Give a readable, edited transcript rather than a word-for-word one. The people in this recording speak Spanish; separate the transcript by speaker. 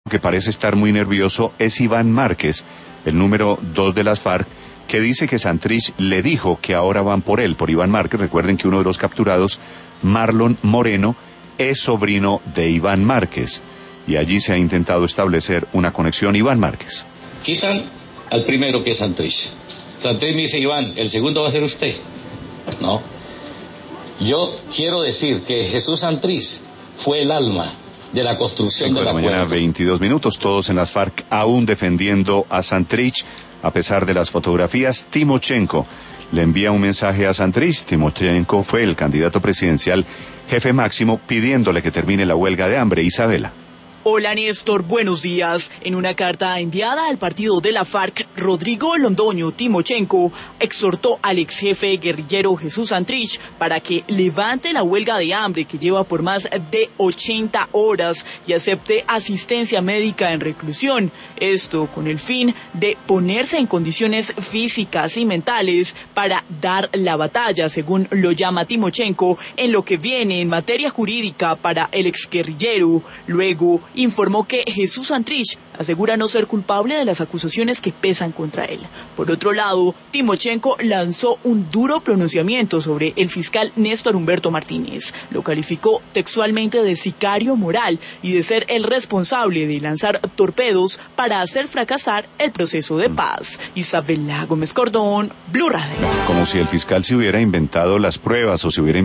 Speaker 1: que parece estar muy nervioso es Iván Márquez, el número 2 de las FARC, que dice que Santrich le dijo que ahora van por él, por Iván Márquez. Recuerden que uno de los capturados, Marlon Moreno, es sobrino de Iván Márquez, y allí se ha intentado establecer una conexión. Iván Márquez.
Speaker 2: Quitan al primero, que es Santrich. Santrich me dice: Iván, el segundo va a ser usted. No. Yo quiero decir que Jesús Santrich fue el alma de la construcción de la
Speaker 1: mañana, 22 minutos, todos en las FARC aún defendiendo a Santrich, a pesar de las fotografías. Timochenko le envía un mensaje a Santrich. Timochenko fue el candidato presidencial jefe máximo, pidiéndole que termine la huelga de hambre. Isabela.
Speaker 3: Hola Néstor, buenos días. En una carta enviada al partido de la FARC, Rodrigo Londoño Timochenko exhortó al ex jefe guerrillero Jesús Santrich para que levante la huelga de hambre que lleva por más de 80 horas y acepte asistencia médica en reclusión. Esto con el fin de ponerse en condiciones físicas y mentales para dar la batalla, según lo llama Timochenko, en lo que viene en materia jurídica para el ex guerrillero. Luego informó que Jesús Santrich asegura no ser culpable de las acusaciones que pesan contra él. Por otro lado, Timochenko lanzó un duro pronunciamiento sobre el fiscal Néstor Humberto Martínez. Lo calificó textualmente de sicario moral y de ser el responsable de lanzar torpedos para hacer fracasar el proceso de paz. Isabela Gómez Cordón, Blue Radio.
Speaker 1: Como si el fiscal se hubiera inventado las pruebas o se hubiera